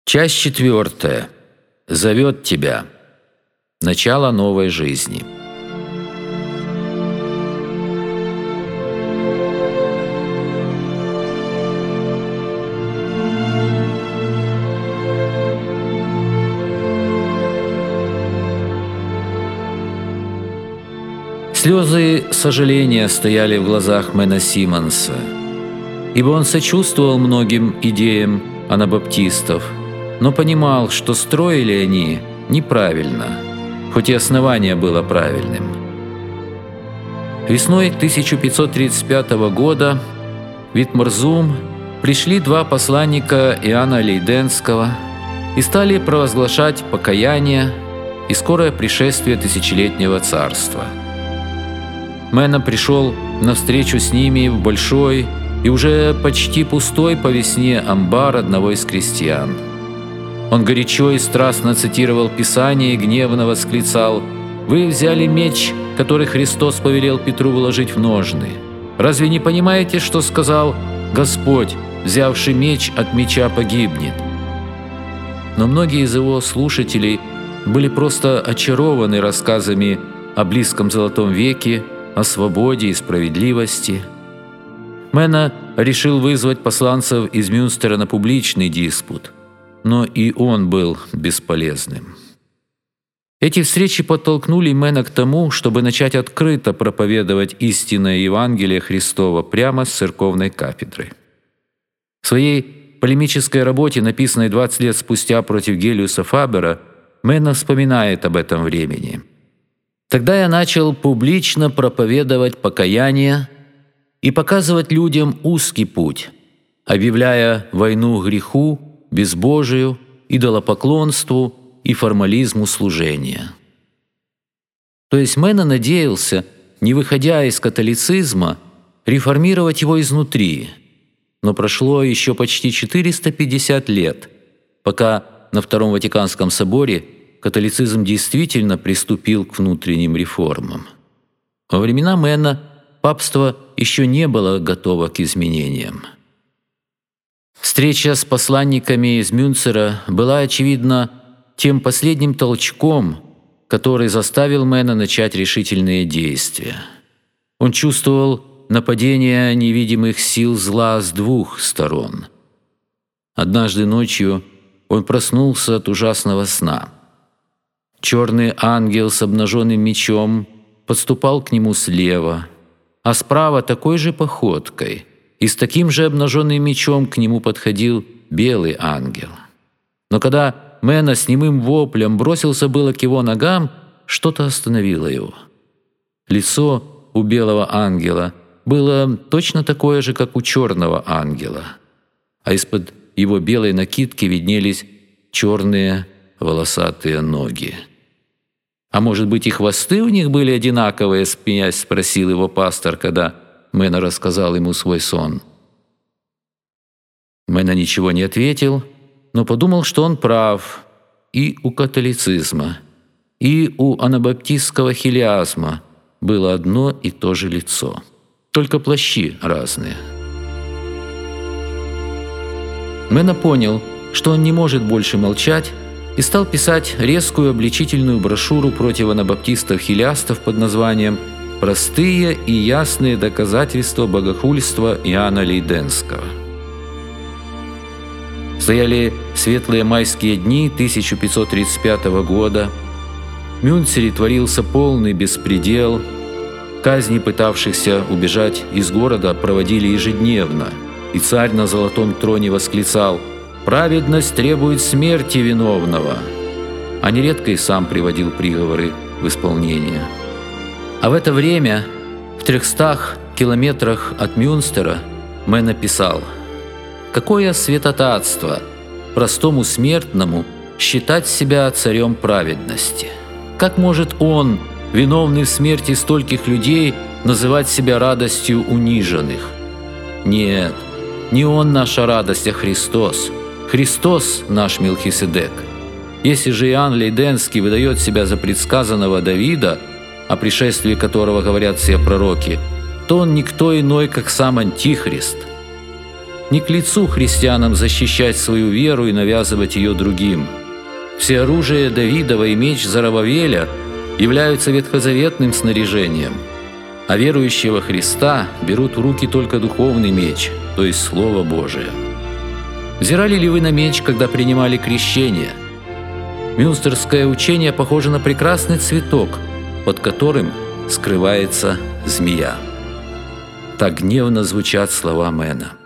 Часть 4. Зовет тебя. Начало новой жизни. Слезы сожаления стояли в глазах Мэна Симмонса, ибо он сочувствовал многим идеям анабаптистов, но понимал, что строили они неправильно, хоть и основание было правильным. Весной 1535 года в Витморзум пришли два посланника Иоанна Лейденского и стали провозглашать покаяние и скорое пришествие тысячелетнего царства. Мэна пришел навстречу с ними в большой и уже почти пустой по весне амбар одного из крестьян. Он горячо и страстно цитировал Писание и гневно восклицал: «Вы взяли меч, который Христос повелел Петру вложить в ножны. Разве не понимаете, что сказал Господь: взявший меч от меча погибнет?» Но многие из его слушателей были просто очарованы рассказами о близком Золотом веке, о свободе и справедливости. Мэна решил вызвать посланцев из Мюнстера на публичный диспут, но и он был бесполезным. Эти встречи подтолкнули Мэна к тому, чтобы начать открыто проповедовать истинное Евангелие Христова прямо с церковной кафедры. В своей полемической работе, написанной 20 лет спустя против Гелиуса Фабера, Мэна вспоминает об этом времени. «Тогда я начал публично проповедовать покаяние и показывать людям узкий путь, объявляя войну греху, безбожию, идолопоклонству и формализму служения». То есть Мэна надеялся, не выходя из католицизма, реформировать его изнутри, но прошло еще почти 450 лет, пока на Втором Ватиканском соборе католицизм действительно приступил к внутренним реформам. Во времена Мэна папство еще не было готово к изменениям. Встреча с посланниками из Мюнстера была, очевидно, тем последним толчком, который заставил Мэна начать решительные действия. Он чувствовал нападение невидимых сил зла с двух сторон. Однажды ночью он проснулся от ужасного сна. Черный ангел с обнаженным мечом подступал к нему слева, а справа такой же походкой и с таким же обнаженным мечом к нему подходил белый ангел. Но когда Мэна с немым воплем бросился было к его ногам, что-то остановило его. Лицо у белого ангела было точно такое же, как у черного ангела, а из-под его белой накидки виднелись черные волосатые ноги. «А может быть, и хвосты у них были одинаковые?» – смеясь спросил его пастор, когда Мэна рассказал ему свой сон. Мэна ничего не ответил, но подумал, что он прав и у католицизма, и у анабаптистского хилиазма было одно и то же лицо, только плащи разные. Мэна понял, что он не может больше молчать, и стал писать резкую обличительную брошюру против анабаптистов-хилиастов под названием «Простые и ясные доказательства богохульства Иоанна Лейденского». Стояли светлые майские дни 1535 года. В Мюнстере творился полный беспредел. Казни пытавшихся убежать из города проводили ежедневно, и царь на золотом троне восклицал: «Праведность требует смерти виновного», а нередко и сам приводил приговоры в исполнение. А в это время, в 300 километрах от Мюнстера, Мэна писал: «Какое святотатство простому смертному считать себя царем праведности! Как может он, виновный в смерти стольких людей, называть себя радостью униженных? Нет, не он наша радость, а Христос. Христос наш Мелхиседек. Если же Иоанн Лейденский выдает себя за предсказанного Давида, о пришествии которого говорят все пророки, то он никто иной, как сам Антихрист». Не к лицу христианам защищать свою веру и навязывать ее другим. Всеоружие Давидова и меч Зарававеля являются ветхозаветным снаряжением, а верующие во Христа берут в руки только духовный меч, то есть Слово Божие. Взирали ли вы на меч, когда принимали крещение? Мюнстерское учение похоже на прекрасный цветок, под которым скрывается змея. Так гневно звучат слова Мэна.